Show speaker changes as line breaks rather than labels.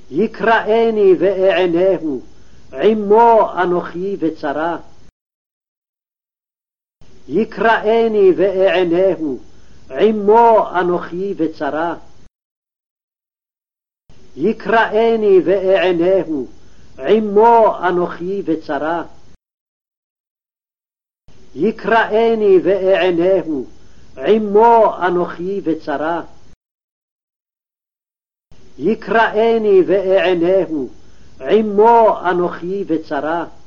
יקראני ואענהו, עמו אנוכי וצרה. יקראני ואענהו, עמו אנוכי וצרה. יקראני ואענהו, עמו אנוכי וצרה. יקראני ואענהו, עמו אנוכי וצרה. יקראני ואענהו, עמו אנוכי וצרה.